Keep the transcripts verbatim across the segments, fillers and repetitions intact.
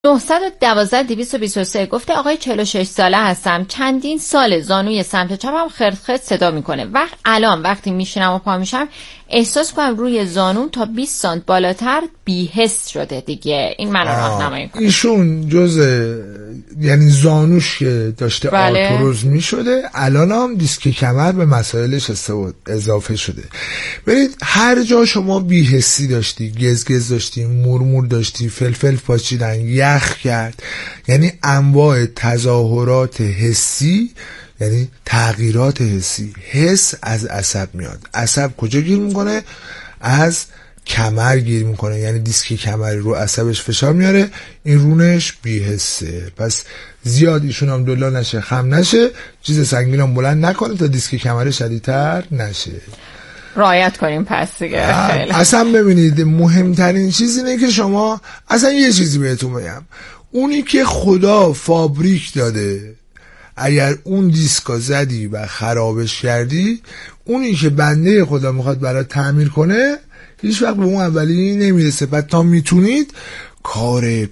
نهصد و دوازده دویست و بیست و سه گفته آقای چهل و شش ساله هستم، چندین سال زانوی سمت چپم خرد خرد صدا میکنه. وقت الان وقتی میشینم و پا میشم احساس کنم روی زانوم تا بیست سانت بالاتر بی‌حس شده دیگه. این من راهنمایی کنه. ایشون جز یعنی زانوش که داشته بله. آرتروز میشده، الان هم دیسک کمر به مسائلش اضافه شده. برید هر جا شما بی‌حسی داشتی، گزگز داشتی، مورمور داشتی، فلفل پاچیدن، یخ کرد، یعنی انواع تظاهرات حسی، یعنی تغییرات حسی. حس از عصب میاد. عصب کجا گیر میکنه؟ از کمر گیر میکنه، یعنی دیسک کمری رو عصبش فشار میاره، این رونش بی‌حسه. پس زیاد ایشون هم دلا نشه، خم نشه، چیز سنگین هم بلند نکنه تا دیسک کمری شدیدتر نشه. رعایت کنیم پس دیگه. اصلا ببینید مهمترین چیز اینه که شما اصلا یه چیزی بهتون بگم، اونی که خدا فابریک داده، اگر اون دیسکا زدی و خرابش کردی، اونی که بنده خدا میخواد برای تعمیر کنه هیچ وقت به اون اولی نمیرسه. بعد تا میتونید کار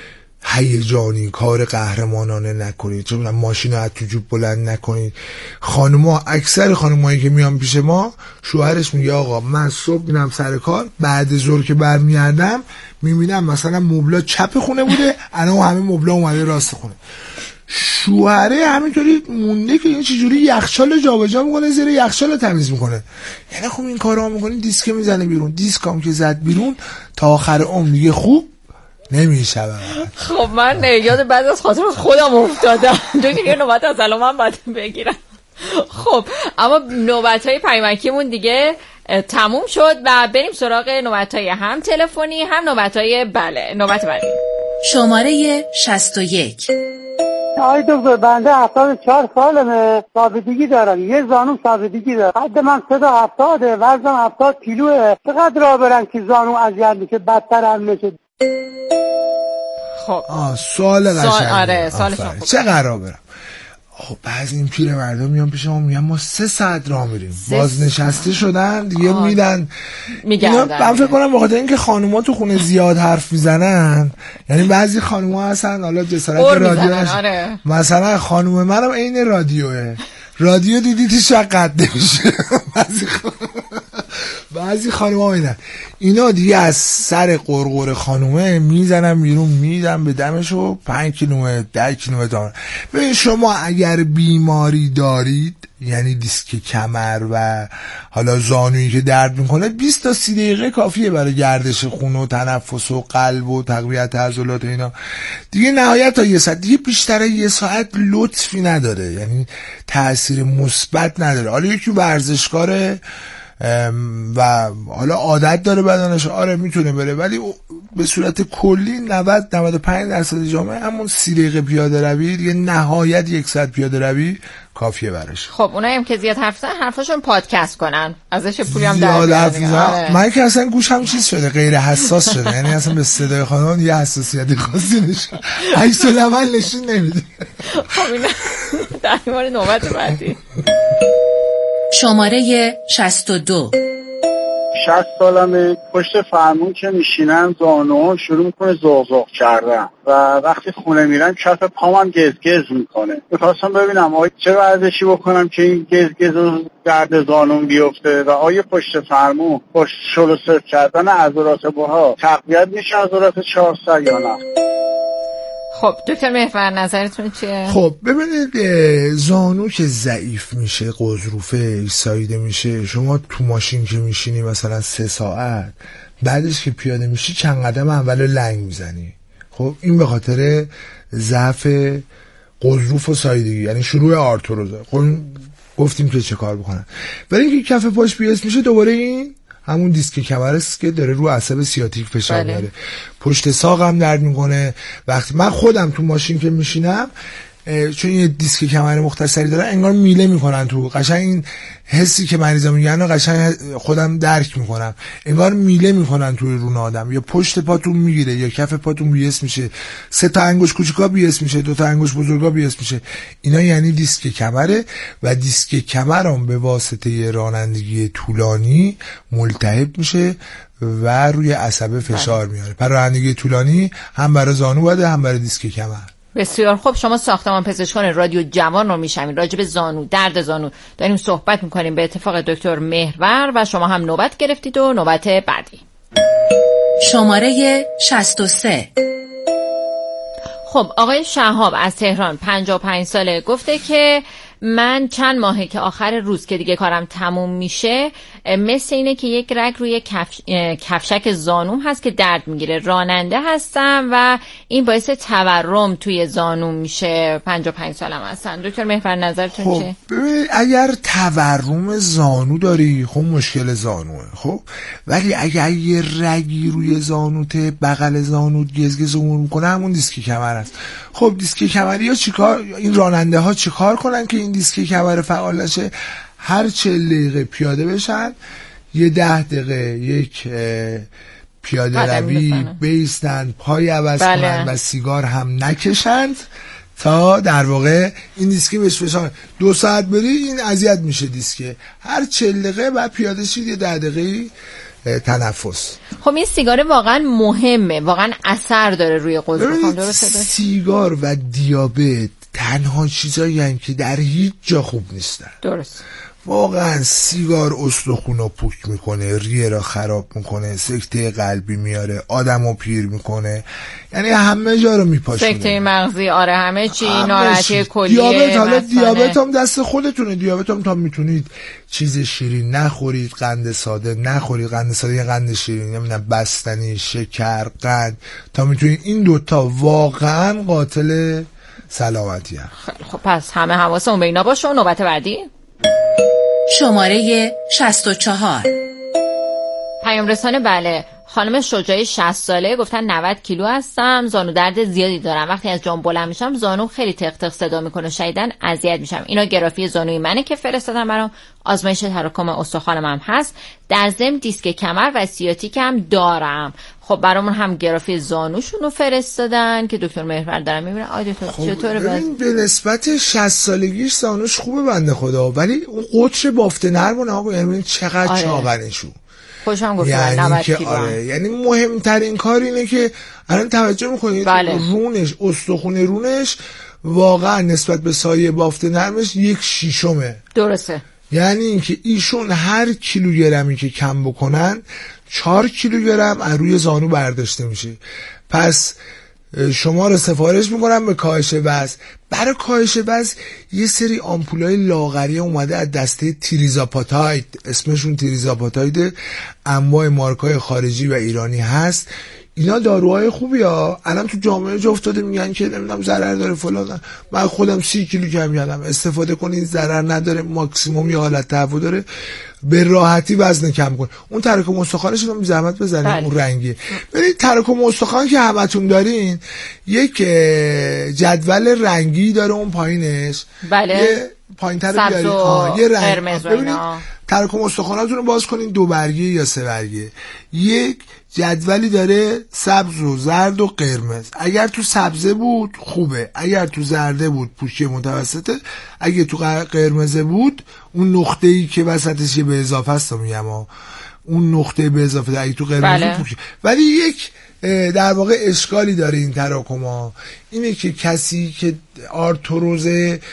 هیجانی، کار قهرمانانه نکنید، چون ماشین رو از تو جوب بلند نکنید. خانوما، اکثر خانمایی که میان پیش ما، شوهرش میگه آقا من صبح میرم سر کار، بعد ظهر که برمیگردم میبینم مثلا مبلا چپ خونه بوده، الان همه مبلا اومده راست خونه. شوهره همینطوری مونده که این چجوری یخچال جابجا میکنه، زیر یخچال تمیز میکنه. یعنی خب این کارا میکنین، دیسک میزنه بیرون، دیسکام که زد بیرون تا آخر عمر دیگه خوب نمیشه. خب من یاد بعد از خاطر خودم افتادم، چون یه نوبت از الان من باید بگیرم. خب اما نوبت‌های پیمکیمون دیگه تموم شد و بریم سراغ نوبت‌های هم تلفنی هم نوبت‌های بله. نوبت بعدی شماره شصت و یک. آی دکتر، بنده هفتاد و چهار سالمه، سابدگی دارم، یه زانو سابدگی دارم، قد من سه تا هفتاده، وزنم هفتاد کیلوه. چقدر راه برم که زانو اذیت میشه، بدتر هم میشه؟ خب آه سوال قشنگه. سوال آره سوال شما چقدر راه برم؟ خب بعضی این پیر مردم میان پیش ما میگن ما سه ساعت راه میریم، بازنشسته شدن دیگه آه. میدن میگردن. من فکر کنم بخاطر اینکه خانوما تو خونه زیاد حرف میزنن، یعنی بعضی خانوما هستن حالا جسارت رادیو آره. مثلا خانوم منم عین رادیوه، رادیو دیدی تو شقت نمیشه. بعضی بعضی خانوما اینن، اینا دیگه از سر قرقر خانومه میزنن بیرون، میدن به دمشو پنج کیلومتر ده کیلومتر. ببین شما اگر بیماری دارید، یعنی دیسک کمر و حالا زانویی که درد میکنه، بیست تا سی دقیقه کافیه برای گردش خون و تنفس و قلب و تقویت عضلات و اینا دیگه. نهایت تا یه ساعت دیگه، بیشتر یه ساعت لطفی نداره، یعنی تأثیر مثبت نداره. حالا یکی ورزشکاره و حالا عادت داره بدنش، آره میتونه بره، ولی به صورت کلی نود نود و پنج درصد جامعه همون سی دقیقه پیاده روی دیگه، نهایت یک ساعت پیاده روی کافیه براش. خب اونایی هم که زیاد حرف زدن حرفاشون پادکست کنن، ازش پولی هم در بیارن. من که اصلا گوشم چیز شده، غیر حساس شده، یعنی اصلا به صدای خانم یه حساسیتی خاصی نشون، عکس العمل نشون نمیده. خب اینا در مورد نوبت بعدی. شماره شصت و دو. شصت سالمه، پشت فرمون که میشینم زانوام شروع میکنه زغزغ کردن و وقتی خونه میرم کف پامم گزگز میکنه. میخواستم ببینم آیا چه ورزشی بکنم که این گزگز و درد زانوم بیفته و آیا پشت فرمون پشت شل سر کردن عضلات پاها تقویت میشه عضلات چهار سر یا نه؟ خب دکتر محور نظرتون چیه؟ خب ببینید، زانو که ضعیف میشه، قضروفه ایسایده میشه، شما تو ماشین که میشینی مثلا سه ساعت، بعدش که پیاده میشی چند قدم اول لنگ میزنی. خب این به خاطر ضعف قضروف و سایدگی، یعنی شروع آرتروزه. خب گفتیم که چه کار بکنن. ولی اینکه کف پاش بیاس میشه، دوباره این همون دیسک کمر است که داره رو عصب سیاتیک فشار میاره. بله. پشت ساقم درد میکنه. وقتی من خودم تو ماشین که میشینم، چون یه دیسک کمر مختصری داره، انگار میله میکنن تو، قشنگ این حسی که مریضا میگن قشنگ خودم درک میکنم، انگار میله میکنن توی رون آدم، یا پشت پاتون میگیره یا کف پاتون بیس میشه، سه تا انگوش کوچیکا بیس میشه، دو تا انگوش بزرگا بیس میشه. اینا یعنی دیسک کمره و دیسک کمر هم به واسطه رانندگی طولانی ملتهب میشه و روی عصب فشار میاره. پراهندگی طولانی هم برای زانو بده هم برای دیسک کمر. بسیار خوب. شما ساختمان پزشکان رادیو جوان رو میشنوید، راجع به زانو، درد زانو داریم صحبت میکنیم به اتفاق دکتر مهرور و شما هم نوبت گرفتید و نوبت بعدی. شماره شصت و سه. خب آقای شهاب از تهران، پنجاه و پنج ساله، گفته که من چند ماهه که آخر روز که دیگه کارم تموم میشه مثل اینه که یک رگ روی کفش... کفشک زانوم هست که درد میگیره. راننده هستم و این باعث تورم توی زانوم میشه. پنجاه و پنج سالم هستن. دکتر مهرور نظرتون خب چه؟ ببین اگر تورم زانو داری خب مشکل زانوه، خب ولی اگر یه رگی روی زانوت بغل زانوت گزگزمون میکنه همون دیسک کمر است. خب دیسک کمری ها چیکار، این راننده ها چیکار کنن که این دیسک کمر فعال نشه؟ هر چهل دقیقه پیاده بشن، یه ده دقیقه یک پیاده روی بیستن، پای عوض بله. کنن و سیگار هم نکشند تا در واقع این دیسکی بهش فشار. دو ساعت بری این اذیت میشه دیسکه. هر چهل دقیقه بعد پیاده شید یه ده دقیقه تنفس. خب این سیگار واقعا مهمه، واقعا اثر داره روی قلب. سیگار و دیابت تنها چیزایی هستند که در هیچ جا خوب نیستن. درست. واقعا سیگار استخونو پوک میکنه، ریه را خراب میکنه، سکته قلبی میاره، آدمو پیر میکنه، یعنی همه جا رو میپاشونه. سکته مغزی، آره همه چی، ناراحتی کلیه. دیابت، حالا دیابت هم دست خودتونه. دیابت هم تا میتونید چیز شیرین نخورید، قند ساده نخورید. قند ساده یه قند شیرین، نمیدونم بستنی، شکر، قند، تا میتونید. این دوتا واقعا قاتل سلامتی هم. خب پس همه حواسمون به اینا باشه. نوبت بعدی شماره شصت و چهار. پیام رسانه. بله، خانم شجاعی شصت ساله، گفتن نود کیلو هستم، زانو درد زیادی دارم، وقتی از جام بلند میشم زانو خیلی تق تق صدا میکنه، شدیداً اذیت میشم. اینا گرافی زانوی منه که فرستادم برام، آزمایش تراکم استخوانم هم هست، در ضمن دیسک کمر و سیاتیک هم دارم. خب برامون هم گرافی زانوشون رو فرستادن که دکتر مهرور دارم میبینه. آی دکتر خب چطوره؟ ببین به نسبت شصت سالگیش زانوش خوبه بنده خدا، ولی اون قطر بافت نرم و نها یعنی چقدر آره. چاقنشون خوشم گفتن یعنی نود که کیلو. آره یعنی مهمترین کار اینه که الان توجه میکنید بله. رونش، استخون رونش واقعا نسبت به سایه بافت نرمش یک شیشمه. درسته. یعنی اینکه ایشون هر کیلوگرمی که کم بکنن چهار کیلوگرم از روی زانو برداشته میشه. پس شما رو سفارش میکنم به کاهش وزن. برای کاهش وزن یه سری آمپولای لاغری اومده از دسته تیریزاپاتاید، اسمشون تیریزاپاتاید، انواع مارکای خارجی و ایرانی هست. اینا داروهای خوبی ها. الان تو جامعه جا افتاده میگن که نمیدونم ضرر داره فلان. من خودم سی کیلو کم کردم، استفاده کنید، ضرر نداره، ماکسیموم یه حالت تهوع داره، به راحتی وزن کم کن. اون تراکم استخوانش رو بی زحمت بزنید. بله. اون رنگی ببینید تراکم استخوان که همتون دارین یک جدول رنگی داره اون پایینش. بله. یه پایین‌تر بیارید آه یه رنگ. ببینید تراکم استخواناتون رو باز کنین، دو برگه یا سه برگه. یک جدولی داره سبز و زرد و قرمز. اگر تو سبزه بود خوبه، اگر تو زرده بود پوشی متوسطه، اگه تو قرمزه بود اون نقطه‌ای که وسطش به اضافه است میگم، اون نقطه به اضافه اگه تو قرمزه بله. پوشی. ولی یک در واقع اشکالی داره این تراکما، اینه که کسی که آرتروز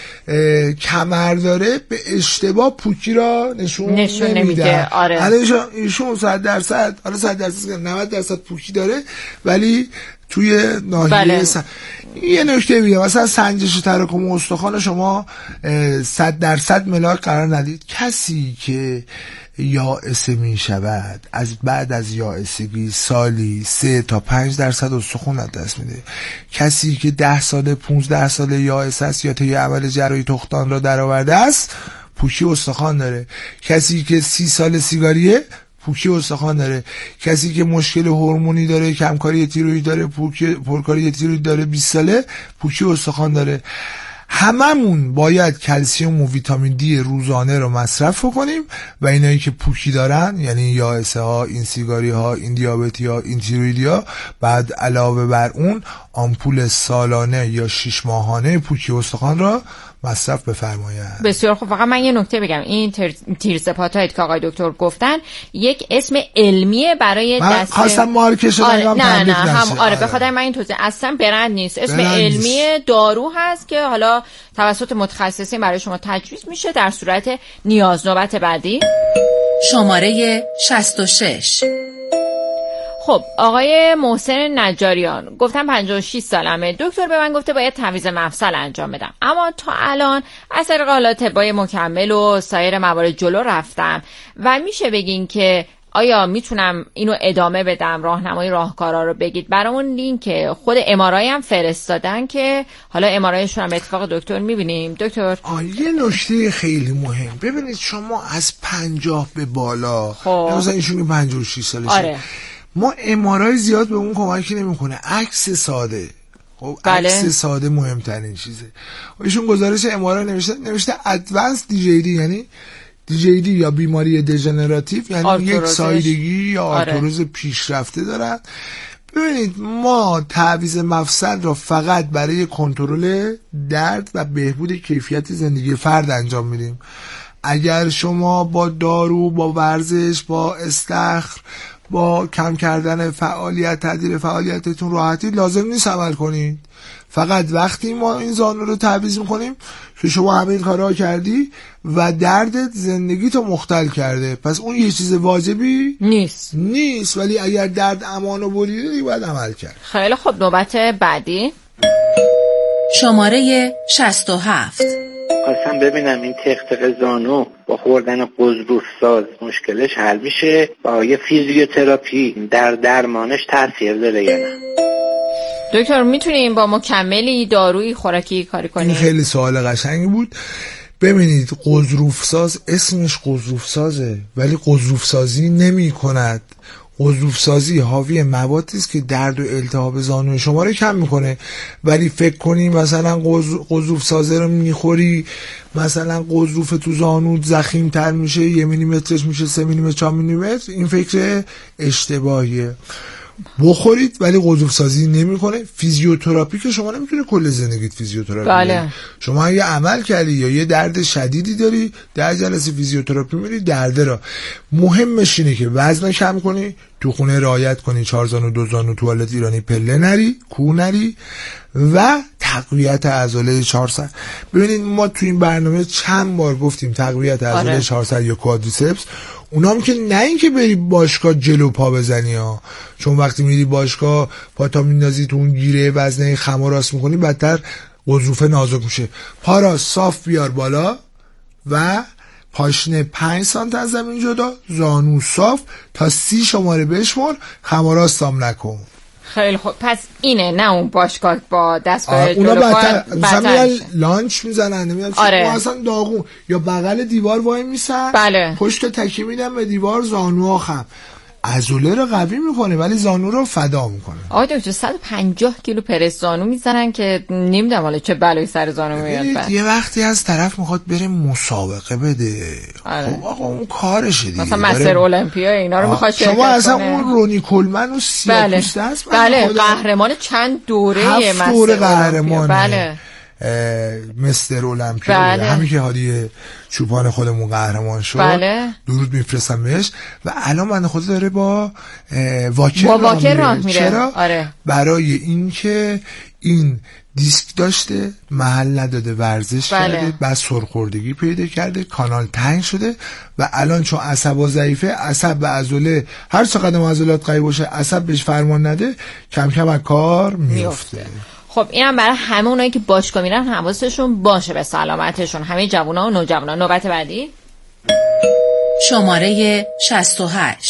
کمر داره به اشتباه پوکی را نشون, نشون نمیده. آره. ایشون صد درصد، حالا صد درصد نود درصد پوکی داره ولی توی ناحیه بله. س... یه نکته میگم، مثلا سنجش تراکم استخوان شما صد درصد ملاک قرار ندید. کسی که یائسه می شود از بعد از یائسگی سالی سه تا پنج درصد استخوان از دست میده. کسی که ده ساله پونزده ساله یائسه است یا طی عمل جراحی تختان را درآورده است پوکی استخوان داره. کسی که سی سال سیگاریه پوکی استخوان داره. کسی که مشکل هورمونی داره، کمکاری تیروئید داره، پوکی پرکاری تیروئید داره، بیست ساله پوکی استخوان داره. هممون باید کلسیم و ویتامین دی روزانه رو مصرف کنیم و اینایی که پوکی دارن، یعنی یائسه ها، این سیگاری ها، این دیابتی ها، این تیرویدی ها، بعد علاوه بر اون آمپول سالانه یا شش ماهانه پوکی استخوان را مصرف بفرمایید. بسیار خوب. فقط من یه نکته بگم، این تیرسپاتایت که آقای دکتر گفتن یک اسم علمیه برای من دست خواستم مارکش رو آره، نه نه هم آره, آره به خاطر من این توضیح اصلا برند نیست، اسم علمی دارو هست که حالا توسط متخصصین برای شما تجویز میشه در صورت نیاز. نوبت بعدی شماره شصت و شش. خب آقای محسن نجاریان گفتم پنجاه و شش سالمه، دکتر به من گفته باید تعویض مفصل انجام بدم، اما تا الان از طریق حالا طبای مکمل و سایر موارد جلو رفتم و میشه بگین که آیا میتونم اینو ادامه بدم؟ راهنمای راهکارا رو بگید برامون. لینک خود ام‌آرآی هم فرستادن که حالا ام‌آرآیشون هم به اتفاق دکتر میبینیم. دکتر آه یه نکته خیلی مهم، ببینید شما از پنجاه به بالا، خب مثلا ایشون پنجاه و شش سالشه، آره. ما ام‌آرآی زیاد به اون کمکی نمیکنه، عکس ساده. خب بله. عکس ساده مهمترین چیزه. ایشون گزارش ام‌آرآی نوشته نوشته ادوانس دی جی دی، یعنی دی جی دی یا بیماری دژنراتیو، یعنی آرتوروزش. یک سایدگی یا آرتروز آره. پیشرفته دارن. ببینید ما تعویض مفصل را فقط برای کنترل درد و بهبود کیفیت زندگی فرد انجام میدیم. اگر شما با دارو، با ورزش، با استخر، با کم کردن فعالیت، تعدیل فعالیتتون راحتی لازم نیست عمل کنید. فقط وقتی ما این زانو رو تعویض میکنیم که شما همه این کارها کردی و دردت زندگیتو مختل کرده، پس اون یه چیز واجبی نیست نیست ولی اگر درد امان و بریده دیگه باید عمل کرد. خیلی خب. نوبت بعدی شماره شصت و هفت. خواستم ببینم این تق زانو با خوردن قزروف ساز مشکلش حل میشه و آیا فیزیوتراپی در درمانش تاثیر داره یا نه؟ دکتر میتونیم با مکملی دارویی خوراکی کاری کنیم؟ این خیلی سوال قشنگی بود. ببینید قزروف ساز اسمش قزروف سازه ولی قزروف سازی نمی کند. قزروف سازی حاوی موادی است که درد و التهاب زانوی شما رو کم میکنه، ولی فکر کنی مثلا قزروف سازه رو میخوری مثلا قزروف تو زانوت ضخیم تر میشه، یه میلیمترش میشه سه میلیمتر چهار میلیمتر، این فکر اشتباهیه. بخورید ولی قزروف سازی نمیکنه. فیزیوتراپی که شما نمیتونه کل زندگیت فیزیوتراپی بله. داری. شما اگه عمل کردی یا یه درد شدیدی داری، در جلسه فیزیوتراپی میری درده را. مهمش اینه که وزن کم کنی، تو خونه رعایت کنی، چهار زانو دو زانو توالت ایرانی پله نری، کو نری و تقویت عضله چهارصد. ببینید ما تو این برنامه چند بار گفتیم تقویت عضله آره. چهارصد یا کوادریسپس. اونام که نه این که بری باشگاه جلو پا بزنی ها، چون وقتی میری باشگاه پا تا میندازی تو اون گیره وزنه خم و راست میکنی بدتر قزروف نازک میشه. پا را صاف بیار بالا و پاشنه پنج سانت از زمین جدا، زانو صاف تا سی شماره بشمر، خم و راست هم نکن. خیلی خوب. پس اینه نه اون باشگاه با دستگاه اونا بدتر مثلا لانچ میزنن نمیدونم آره. چی اصلا داغون یا بغل دیوار وای میسن بله. پشت تکیه میدن به دیوار، زانوها خم، عضله رو قوی میکنه ولی زانو رو فدا میکنه. آقای دکتر صد و پنجاه کیلو پرس زانو میزنن که نمیدونم حالا چه بلایی سر زانو میاد. یه وقتی از طرف میخواد بره مسابقه بده آره. خب آقا اون کارشه دیگه، مثلا مستر المپیا اینا رو میخواد شرکت کنه. شما اصلا اون رونی کلمن و سیاپوسته است بله قهرمان چند دوره مستر دوره قهرمانه. بله مستر المپیا بله. همین که هادی چوپان خودمون قهرمان شد بله. درود میفرستم بهش و الان بنده خدا داره با واکر با واکر راه میره. چرا؟ آره. برای اینکه این دیسک داشته، محل نداده، ورزش بله. کرده، بعد سرخوردگی پیدا کرده، کانال تنگ شده و الان چون عصب ضعیفه، عصب به عضله هر چقدر عضلات قوی باشه عصب بهش فرمان نده، کم کم از کار میفته. خب اینم برای همه اونایی که باشگاه میرن حواسشون باشه به سلامتشون، همه جوونا و نوجوانا. نوبت بعدی شماره شصت و هشت.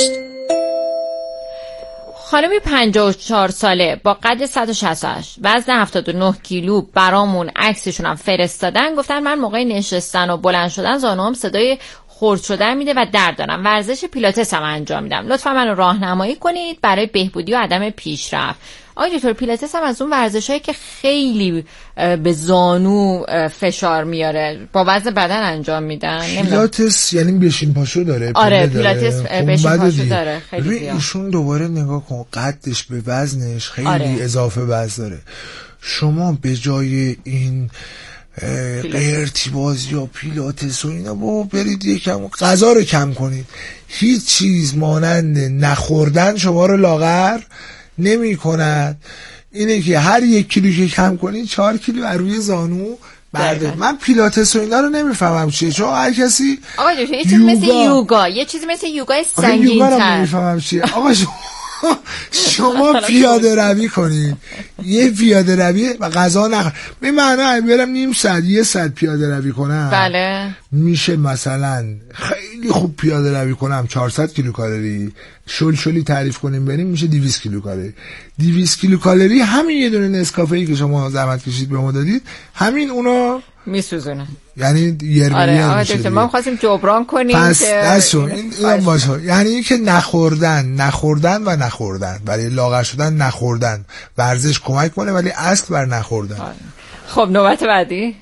خانمی پنجاه و چهار ساله با قد صد و شصت و هشت، وزن هفتاد و نه کیلو، برامون عکسشون هم فرستادن. گفتن من موقع نشستن و بلند شدن زانوام صدای خرد شدن میده و درد دارم. ورزش پیلاتس هم انجام میدم. لطفا منو راهنمایی کنید برای بهبودی و عدم پیشرفت. آقای دکتر، پیلاتس هم از اون ورزشایی که خیلی به زانو فشار میاره، با وزن بدن انجام میدن. پیلاتس یعنی بشین پاشو داره. آره پیلاتس بشین پاشو داره خیلی زیاد. ایشون دوباره نگاه کن، قدش به وزنش خیلی آره. اضافه وزن داره. شما به جای این قیرتی بازی یا پیلاتس و اینا با برید یکم غذا رو کم کنید. هیچ چیز مانند نخوردن شما رو لاغر نمی کند. اینه که هر یک کیلو که کم کنید چهار کیلو از روی زانو برده. من پیلاتس و اینا رو نمیفهمم چیه، چون هر کسی آقا یه چیز مثل یوگا، یه چیزی مثل یوگا سنگین تر. یوگا رو نمیفهمم چیه. آقا شما شما پیاده روی کنید، یه پیاده روی و غذا نخورید. به معنی برم نیم ساعت یه ساعت پیاده روی کنم، بله میشه مثلا خیلی خوب پیاده روی کنم چهارصد کیلو کالری، شل شلی تعریف کنیم بریم میشه دویست کیلو کالری. دویست کیلو کالری همین یه دونه نسکافه‌ای که شما زحمت کشید به ما دادید همین اونو میسوزونه. یعنی یه آره آقا دکتر ما خواستیم جبران کنیم پس دستو این اینا باشه. یعنی اینکه نخوردن نخوردن و نخوردن، برای لاغر شدن نخوردن. ورزش کمک کنه ولی اصل بر نخوردن. آره. خب نوبت بعدی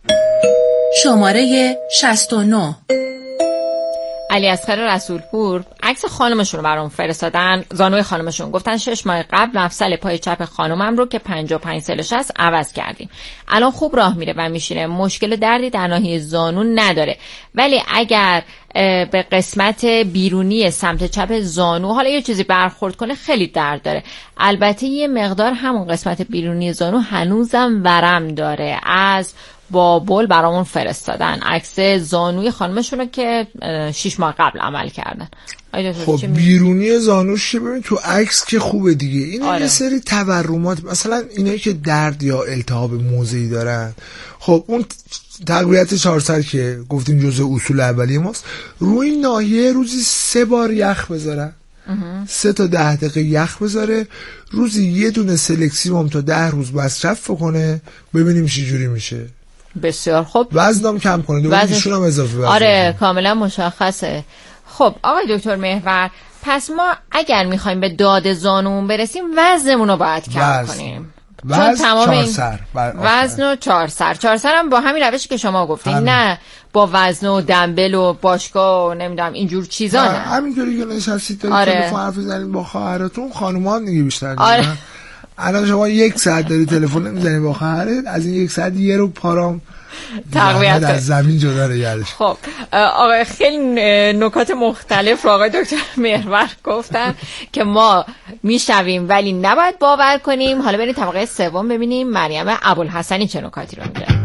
شماره شصت و نه. علی اصغر رسولپور عکس خانمشون رو برام فرستادن، زانوی خانمشون. گفتن شش ماه قبل مفصل پای چپ خانمم رو که پنجاه و پنج سالش هست عوض کردیم. الان خوب راه میره و میشینه. مشکل دردی در ناحیه زانو نداره، ولی اگر به قسمت بیرونی سمت چپ زانو حالا یه چیزی برخورد کنه خیلی درد داره. البته یه مقدار همون قسمت بیرونی زانو هنوزم ورم داره. از بابل برامون فرستادن عکس زانوی خانمشون که شش ماه قبل عمل کردن. خب بیرونی زانوش چه؟ ببین تو عکس که خوبه دیگه. این آره. یه سری تورمات، مثلا اینایی که درد یا التهاب موضعی دارن، خب اون تقویت چهار سر که گفتیم جزء اصول اولیه ماست، روی ناحیه روزی سه بار یخ بذارن، سه تا ده دقیقه یخ بذاره، روزی یه دونه سلکسیوم تا ده روز مصرف کنه، ببینیم چه جوری میشه. بسیار خوب. وزنم کم کنه، دوباره ایشون هم اضافه وزن. آره کاملا مشخصه. خب آقای دکتر محور، پس ما اگر میخوایم به داد زانومون برسیم وزنمون رو باید کم وزن. کنیم. وزن تمام چهار سر. وزن و چهار سر. چهار سر هم با همین روشی که شما گفتین، نه با وزن و دنبل و باشگاه و نمیدونم اینجور چیزا. نه همینجوری که نشستید تا آره. تلفن حرف بزنید با خواهرتون، خانومان دیگه بیشتر. آره. الان شما یک ساعت داری تلفن میزنی با خواهرت، از این یک ساعت یه رو پارام تقویت از زمین جدا رگردش. خب آقای خیلی نکات مختلف آقای دکتر محور گفتن که ما میشویم ولی نباید باور کنیم. حالا بریم طبقه سوم ببینیم مریم ابوالحسنی چه نکاتی رو میگه.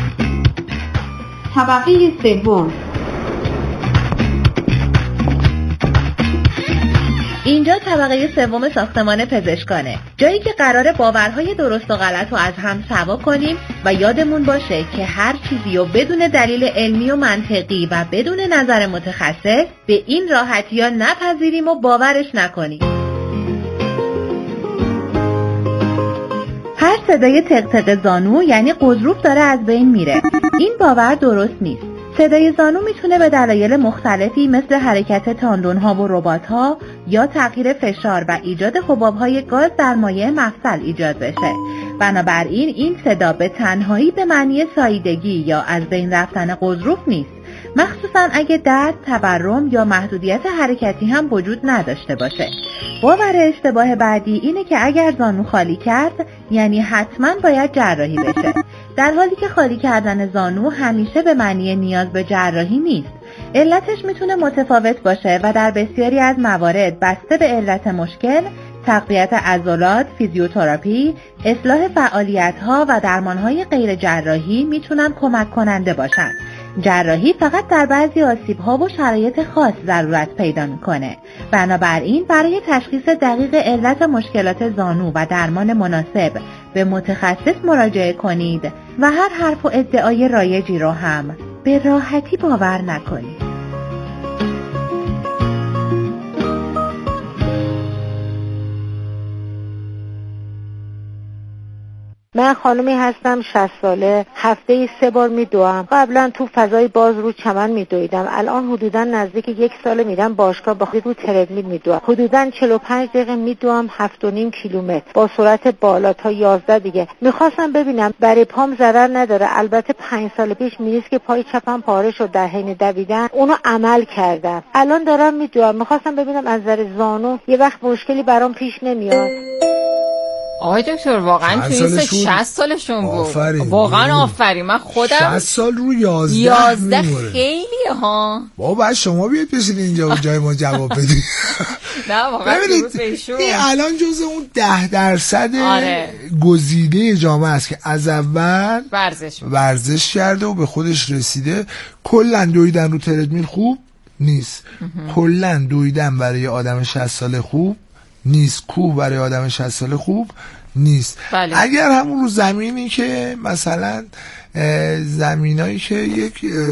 طبقه سوم. اینجا طبقه سوم ساختمان پزشکانه، جایی که قراره باورهای درست و غلط رو از هم سوا کنیم و یادمون باشه که هر چیزی رو بدون دلیل علمی و منطقی و بدون نظر متخصص به این راحتی ها نپذیریم و باورش نکنیم. هر صدای تق-تق زانو یعنی غضروف داره از بین میره. این باور درست نیست. صدای زانو میتونه به دلایل مختلفی مثل حرکت تاندون‌ها و ربات‌ها یا تغییر فشار و ایجاد حباب‌های گاز در مایع مفصل ایجاد بشه. بنابراین این صدا به تنهایی به معنی ساییدگی یا از بین رفتن غضروف نیست، مخصوصا اگه درد، تورم یا محدودیت حرکتی هم وجود نداشته باشه. باور اشتباه بعدی اینه که اگر زانو خالی کرد یعنی حتما باید جراحی بشه، در حالی که خالی کردن زانو همیشه به معنی نیاز به جراحی نیست. علتش میتونه متفاوت باشه و در بسیاری از موارد بسته به علت مشکل، تقویت عضلات، فیزیوتراپی، اصلاح فعالیت‌ها و درمان‌های غیر جراحی میتونن کمک کننده باشن. جراحی فقط در بعضی آسیب‌ها و شرایط خاص ضرورت پیدا می‌کنه. بنابراین برای تشخیص دقیق علت مشکلات زانو و درمان مناسب به متخصص مراجعه کنید و هر حرف و ادعای رایجی رو هم به راحتی باور نکنید. من خانمی هستم شصت ساله، هفته سه بار میدوام. قبلا تو فضای باز رو چمن میدویدم، الان حدودا نزدیک یک سال میرم باشگاه با خود رو تردمیل میدوام. حدودا چهل و پنج دقیقه میدوام، هفت و نیم کیلومتر با سرعت بالا تا یازده دیگه. میخواستم ببینم برای پام ضرر نداره. البته پنج سال پیش میریست که پای چپم پاره شد در حین دویدن، اونو عمل کردم. الان دارم میدوام. میخواستم ببینم از نظر زانو یه وقت مشکلی برام پیش نمیاد. آقای دکتر واقعا توی این شصت سالشون بود. آفرین. واقعا آفرین. من خودم شصت سال رو یازده یازده خیلیه ها. بابا بعد شما بیاید بشین اینجا و جای ما جواب بدید. نه واقعا ببینید این الان جز اون ده درصد آره. گزیده جامعه است که از اول ورزش ورزش کرده و به خودش رسیده. کلا دویدن رو تردمیل خوب نیست. کلا دویدن برای آدم شصت ساله خوب نیست. کوه برای آدم شصت ساله خوب نیست. بله. اگر همون رو زمینی که مثلا زمینایی که یک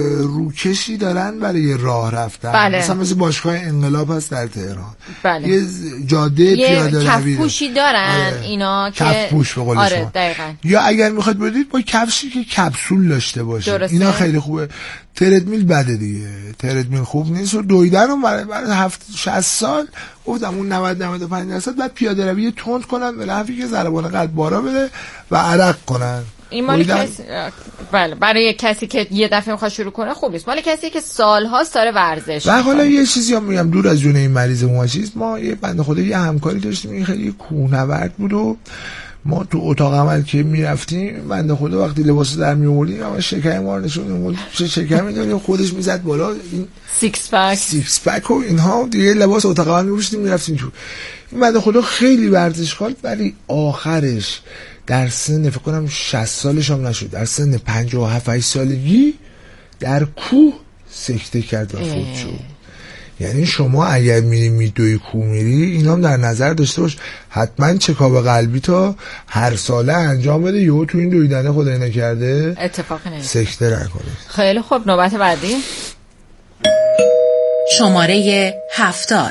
روکشی دارن برای راه رفتن، بله. مثلا مثل باشگاه انقلاب هست در تهران، بله. یه جاده پیاده روی کف پوشی دارن آره. اینا که کف پوش به قول آره شما. دقیقاً. یا اگر میخواد بدید با کفشی که کپسول داشته باشه درسته. اینا خیلی خوبه. تردمیل بده دیگه، تردمیل خوب نیست. و دویدن رو برای هفت شصت سال گفتم اون نود نود و پنج درصد بعد پیاده روی تند کنن به نحوی که ضربان قلب بارا بده و عرق کنن. این مال کسی بله برای کسی که یه دفعه میخواد شروع کنه خوب نیست. مال کسی که سال‌هاست داره ورزش. و حالا یه چیزی هم میگم دور از جون این مریض ما چیز، ما یه بنده خدا یه همکاری داشتیم، این خیلی کوهنورد بود و ما تو اتاق عمل که میرفتیم بنده خدا وقتی لباس در میآوردیم اما شکم ما رو نشون میداد چه شکمی داره، خودش میزد بالا این سیکس پک سیکس پک و اینها دیگه لباس اتاق عمل میپوشیدیم میرفتیم تو. این بنده خدا خیلی ورزشکار ولی آخرش در سن فکر کنم شصت سالش هم نشد، در سن پنجاه و هفت سالگی در کوه سکته کرد و فوت شد. یعنی شما اگر میری میدوی کوه میری اینا هم در نظر داشته باش، حتما چکاب قلبی تا هر ساله انجام بده. یهو تو این دویدنه خدای نکرده اتفاق نمیفته سکته نکنه. خیلی خوب نوبت بعدی شماره هفتاد.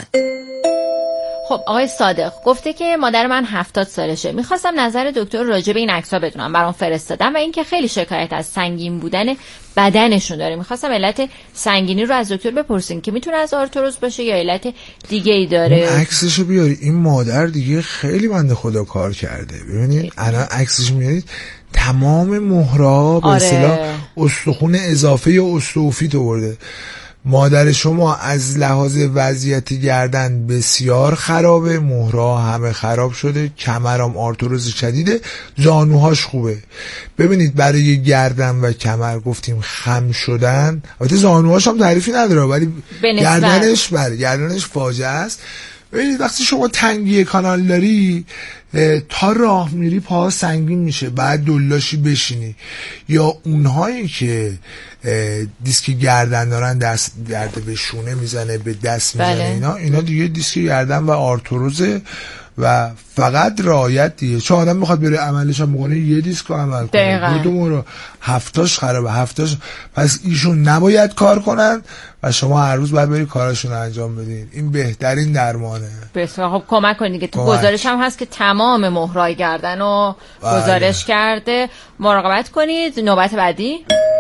خب آقای صادق گفته که مادر من هفتاد سالشه، میخواستم نظر دکتر راجع به این عکس‌ها بدونم، برام فرستادم و اینکه خیلی شکایت از سنگین بودن بدنشون داره. میخواستم علت سنگینی رو از دکتر بپرسین که میتونه از آرتروز باشه یا علت دیگه ای داره. اون عکسشو بیاری. این مادر دیگه خیلی بنده خدا کار کرده. ببینید الان عکسش میارید تمام مهرها به اصطلاح آره. استخون اضافه یا استوفیت آورده. مادر شما از لحاظ وضعیت گردن بسیار خرابه، مهرها همه خراب شده، کمرم آرتروز شدیده، زانوهاش خوبه. ببینید برای گردن و کمر گفتیم خم شدن، البته زانوهاش هم تعریفی نداره ولی گردنش بله گردنش فاجعه است. ببینید وقتی شما تنگی کانال داری تا راه میری پا سنگین میشه، بعد دلاشی بشینی. یا اونهایی که دیسک گردن دارن دست درد به شونه میزنه به دست میزنه بله. اینا اینا دیگه دیسک گردن و آرتروزه و فقط رعایت دیگه. چون آدم میخواد بره عملش هم بکنه یه دیسک رو عمل کنه دو دو رو هفتاش خرابه هفتاش، پس ایشون نباید کار کنن و شما هر روز باید بری کاراشون انجام بدین. این بهترین درمانه. بسیار خب کمک کنید که تو گزارش هم هست که تمام مهرای گردن رو گزارش کرده. مراقبت کنید. نوبت بعدی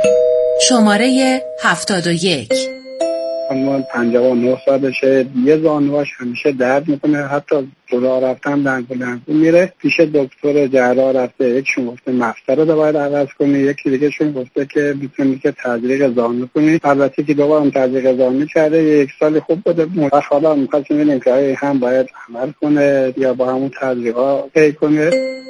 شماره هفتاد و یک. خانم پنجاه و نه سالشه، یه زانوهاش همیشه درد میکنه، حتی جلو رفتن دنگ و دنگ میره پیش دکتر جراح رفته، یکشون گفته مفصل رو باید عوض کنی، یکی دیگه شون گفته که میتونی که تزریق زانو کنی. البته که دوباره تزریق زانو کرده، یک سال خوب بوده. حالا می‌خواستیم ببینیم که هم باید عمل کنه یا با همون تزریقا پی کنه.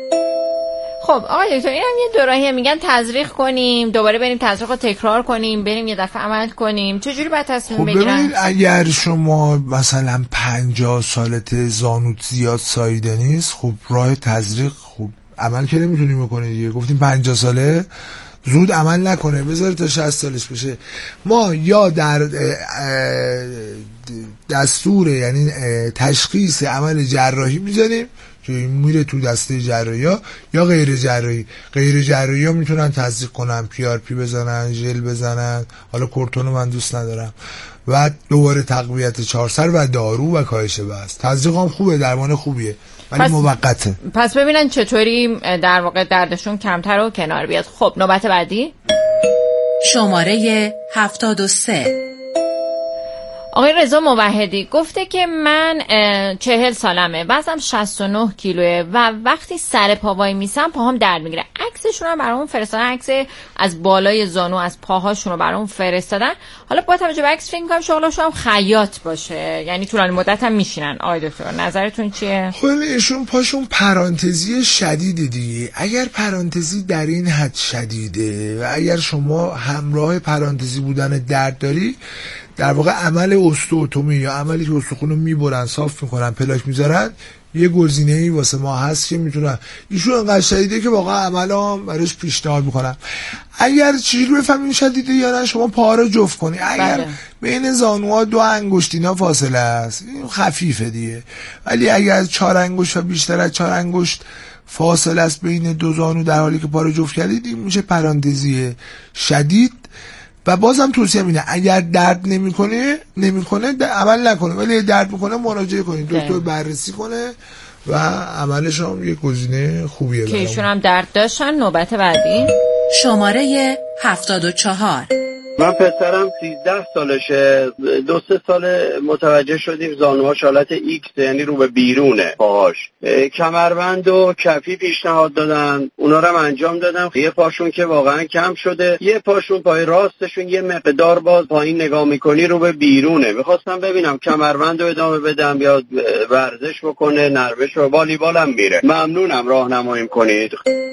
خب آقای دکتر این هم یه دوراهی میگن تزریق کنیم، دوباره بریم تزریق رو تکرار کنیم، بریم یه دفعه عمل کنیم. چجوری باید تصمیم خب بگیرن؟ ببینید اگر شما مثلا پنجاه سالته زانوت زیاد ساییده نیست، خب راه تزریق خب عمل که نمیتونیم بکنید دیگه. گفتیم پنجاه ساله زود عمل نکنه، بذاره تا شصت سالش بشه. ما یا در دستور یعنی تشخیص عمل جراحی میذاریم که میره تو دسته جراحی ها، یا غیر جراحی. غیر جراحی ها میتونن تزریق کنن، پی آر پی بزنن، ژل بزنن، حالا کورتون من دوست ندارم، و دوباره تقویت چهارسر و دارو و کاهش وزن. تزریق هم خوبه، درمان خوبیه، ولی موقته. پس ببینن چطوری در واقع دردشون کمتر و کنار بیاد. خب نوبت بعدی شماره هفتاد و سه. آقای رضا موحدی گفته که من چهل سالمه، وزنم شصت و نه کیلوه و وقتی سر پا وای میسم پاهام درد میگیره. عکسشون رو برامون فرستادن، عکس از بالای زانو از پاهاشون رو برامون فرستادن. حالا با توجه به عکس فکر می‌کنم شغلشون هم خیاط باشه، یعنی طولانی مدت هم میشینن. آقای دکتر نظرتون چیه؟ خب ایشون پاشون پرانتزی شدیده دیگه. اگر پرانتزی در این حد شدیده و اگر شما همراه پرانتزی بودن درد داری، در واقع عمل استئوتومی یا عملی که استخون رو میبرن صاف میکنن پلاک میذارن یه گزینه‌ای واسه ما هست که میتونن. ایشون انقدر شدیده که واقعا عملا براش پیشنهاد میکنم. اگر چیزی رو بفهمین شدیده یا نه شما پا رو جفت کنی. اگر بله. بین زانوها دو انگشت اینا فاصله است این خفیفه دیگه، ولی اگر چهار انگشت و بیشتر از چهار انگشت فاصله است بین دو زانو در حالی که پا رو جفت کردید این میشه پرانتزی شدید. و بازم توصیه اینه اگر درد نمیکنه نمیکنه عمل نکنه، ولی درد میکنه مراجعه کنید، دکتر بررسی کنه و عملش هم یه گزینه خوبیه. که ایشون هم درد داشتن. نوبت بعدی شماره هفتاد و چهار. من پسرم سیزده سالشه، دو سه سال متوجه شدیم زانوهاش حالت ایکس، یعنی رو به بیرونه پاهاش. کمربند و کفی پیشنهاد دادن، اونا رو هم انجام دادم. یه پاشون که واقعا کم شده، یه پاشون پای راستشون یه مقدار باز پایین نگاه میکنی رو به بیرونه. میخواستم ببینم کمربند رو ادامه بدم یا ورزش بکنه، نروش و والیبال هم میره. ممنونم راهنماییم کنید.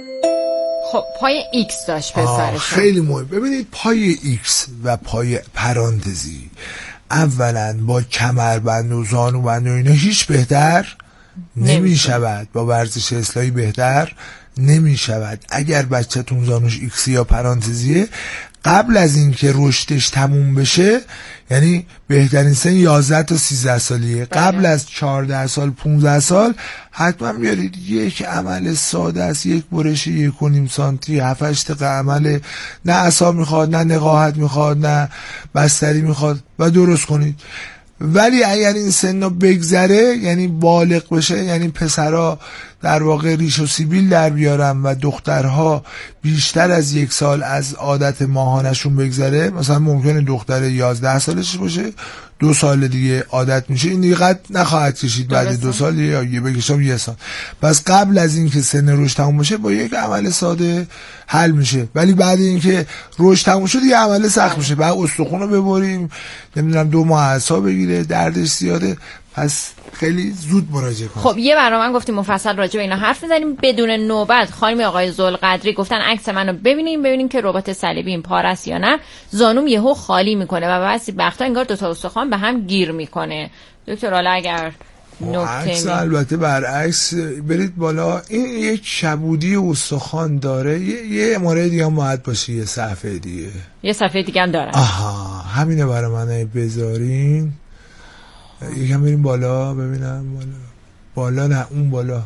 خب پای ایکس داشت پسرشون. خیلی مهم. ببینید پای ایکس و پای پرانتزی اولا با کمربند و زانوبند و اینا هیچ بهتر نمی شود، با ورزش اصلاحی بهتر نمی شود. اگر بچه‌تون زانوش ایکس یا پرانتزیه قبل از اینکه رشدش تموم بشه، یعنی بهترین سن یازده تا سیزده سالیه، قبل از چهارده سال پانزده سال حتما بیارید یک عمل ساده است، یک برش یک و نیم سانتی، هفت هشت دقیقه عمل، نه عصا میخواد نه نقاهت میخواد نه بستری میخواد و درست کنید. ولی اگر این سن رو بگذره یعنی بالغ بشه، یعنی پسرها در واقع ریش و سیبیل در بیارن و دخترها بیشتر از یک سال از عادت ماهانشون بگذره، مثلا ممکنه دختر یازده سالش باشه دو سال دیگه عادت میشه، این دیگه قد نخواهد کشید بعد دو سال یا یه بکشم یه سال. پس قبل از اینکه سن رشد تموم بشه با یک عمل ساده حل میشه، ولی بعد اینکه رشد تموم شد یه عمل سخت میشه، بعد استخون رو ببریم، نمیدونم دو ماه اعصا بگیره، دردش زیاده، پس خیلی زود مراجعه کنید. خب یه برنامه گفتیم مفصل راجع به اینا حرف می‌زنیم بدون نوبت. خانم آقای ذوالقدری گفتن عکس منو ببینیم ببینیم که رباط صلیبی این پارس یا نه، زانوم یهو خالی میکنه و بعضی وقتا انگار دو تا استخوان به هم گیر میکنه. دکتر حالا اگر عکس البته برعکس برید بالا، این یک کبودی استخوان داره، یه, یه اماره دیگه هم باید باشه، یه صفحه دیگه یه صفحه دیگه هم داره. آها همینه برای من بذارین. یکم بریم بالا ببینم، بالا بالا نه اون بالا.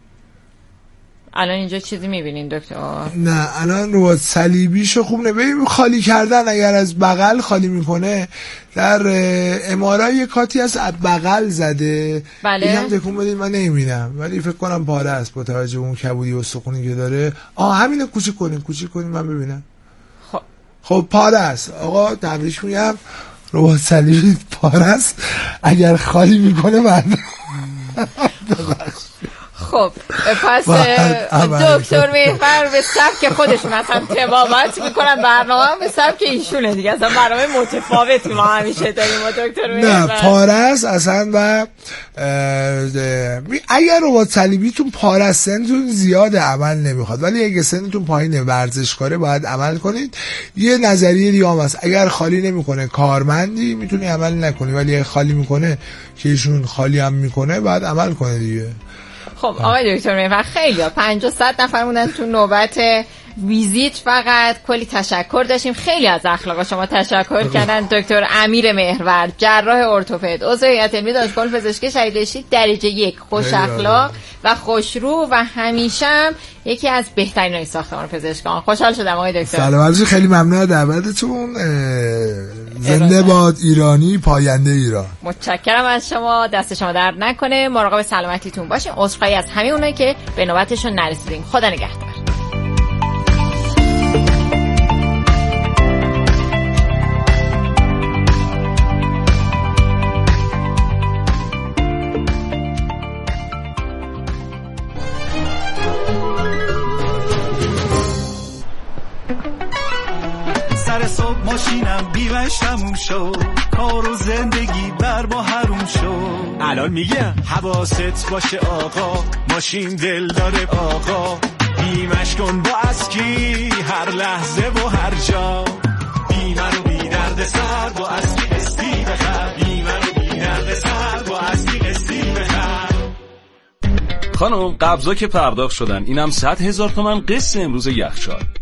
الان اینجا چیزی میبینین دکتر؟ نه الان رباط صلیبیشو خوب نه ببین خالی کردن، اگر از بغل خالی میکنه در امارای یه کاتی هست از بغل زده. بله یکم تکون بدین من نمیبینم ولی فکر کنم پاره است با توجه اون کبودی استخونی که داره. آه همینه، کوچیک کنین کوچیک کنین من ببینم. خب خب پاره است آقا، تبریک میگم، رباط صلیبی پاره است اگر خالی میکنه من خب پس دکتر میفر به سبک خودشون اصلا تبابت میکنن، برنامه به سبک ایشونه دیگه، اصلا برنامه متفاوتی ما همیشه داریم با دکتر میفر. نه پارس اصلا و اگر رباط صلیبیتون پارس سنتون زیاد عمل نمیخواد، ولی اگه سنتون پایینه ورزشکاره باید عمل کنید. یه نظریه دیگه هم هست، اگر خالی نمیکنه کارمندی میتونی عمل نکنی، ولی اگه خالی میکنه که ایشون خالی هم میکنه باید عمل کنه دیگه. خب آقای دکتر میفر خیلی ها پنجاه صد نفر موندن تو نوبت ویزیت فقط کلی تشکر داشتیم. خیلی از اخلاق شما تشکر کردن. دکتر امیر مهرورد، جراح ارتوپد، عضو هیئت علمی دانشگاه پزشکی شهید رشید، درجه یک، خوش اخلاق و خوشرو و همیشه هم یکی از بهترینای ساختمان پزشکان. خوشحال شدم آقای دکتر. سلام، خیلی ممنون از دعوتتون. زنده باد ایرانی، پاینده ایران. متشکرم از شما، دست شما درد نکنه. مراقب سلامتیتون باشین. عذرخواهی از همه اونایی که به نوبتشون نرسیدیم. خدا نگهدار. سر صبح ماشینم بیمش تموم شد، کار و زندگی بر ما حروم شد. الان میگم حواست باشه آقا، ماشین دل داره آقا. بیمش کن با اسکی هر لحظه و هر جا. بیمه رو بی درد سر با اسکی قسطی بخر. بیمه رو بی درد سر با اسکی قسطی بخر. خانم قبضا که پرداخت شدن، اینم صد هزار تومن قسط امروز یخچال.